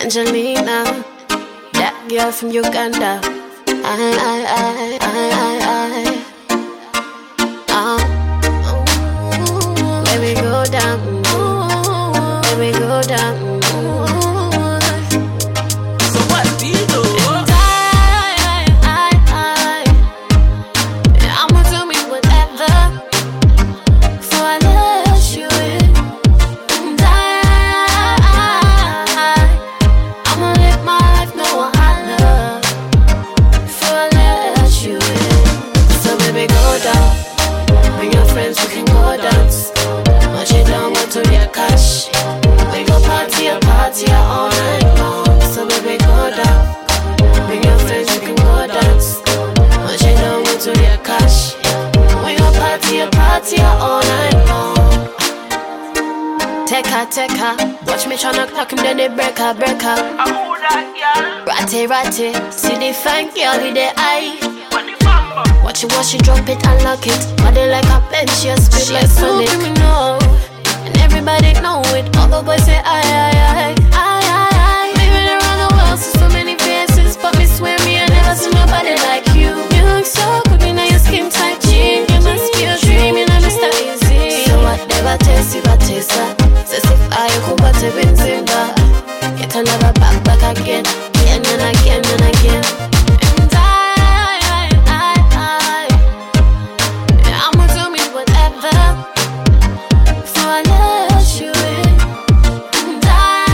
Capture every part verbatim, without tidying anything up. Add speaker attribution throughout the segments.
Speaker 1: Angelina, that girl from Uganda. I, I, I, I, I, I. Oh, let me go down. Let me go down.
Speaker 2: So what do you do?
Speaker 1: And I, I, I, I, I'ma do me whatever before I let you in. And I, I'ma live my life, no wahala before I let you in. So baby, go down. Bring your friends, we can go dance. Much it down, go to your cash. We go party, a party all night long. So baby, go down. Bring your friends, we can go dance. Much it down, go to your cash. We go party, a party all night long. Take her, take her. Watch me tryna clock him, then they break her, break her.
Speaker 2: I hold that girl.
Speaker 1: Ratty, ratty. See the fine girl with the eye.
Speaker 2: When the bamba.
Speaker 1: Watch it, watch it, drop it, unlock it. Body like a pen, she a spit like Sonic. Criminal, and everybody know it. All the boys say aye, aye, aye, aye, aye, aye. Living around the world, see so many faces, but me swear me I never seen nobody like you. You look so good, you know your skin tight jean. You must be a dream, you know Mister Easy. So whatever taste, if I taste that. Says if I could but a Benzimba. Get another back, back again, again and again and again. And I, I, I, I, I'ma do me whatever before I let you in. And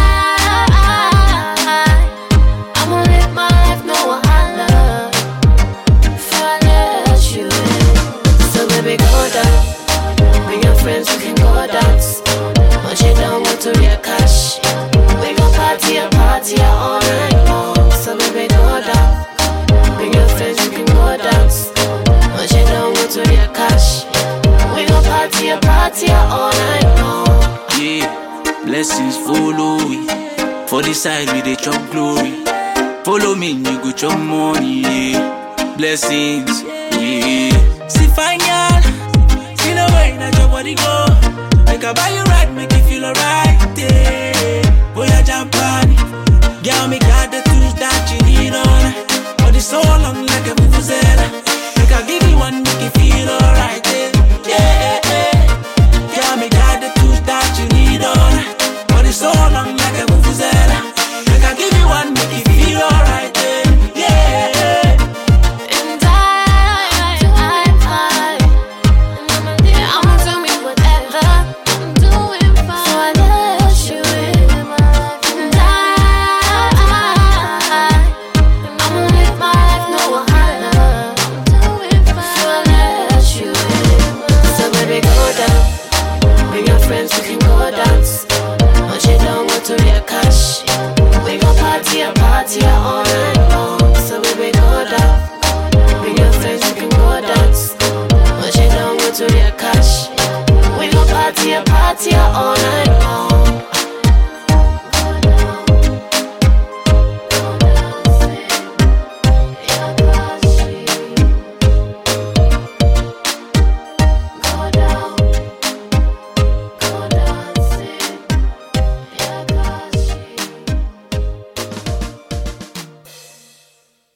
Speaker 1: I, I'ma live my life, no wahala before I let you in. So baby, go down. Bring your friends, we can go dance. Much it down, go to your cash. We gon' party, a party all night long. So baby, go down. Bring your friends, we can go dance. Much it down, go to your cash. We gon' party, a party all night long.
Speaker 2: Yeah, blessings follow we. For the side we dey chop glory. Follow me, you go chop money. Yeah, blessings. Yeah. See fine girl, see the way that your body go. Make I buy you right, make you feel alright. Yeah, boy I jump on it. Girl, me got the tools that you need on. Body so long like a vuvuzela. Make I give you one, make you feel alright. Yeah, yeah, yeah. Girl, me got the tools that you need on. Body so long like a vuvuzela. Make I give you one, make you feel alright. Yeah, yeah.
Speaker 1: And I, I, I, I, I'ma do me whatever. I'm doing fine before I let you in. And I, I'ma live my life, no wahala. I'm doing fine before I let you in. So baby, go down. Bring your friends, we can go dance. Much it down, go to your cash. We gon' party, a party all night long. So baby, go down. Bring your friends, we can go dance. Much it down, go to your cash. We gon' party, a party all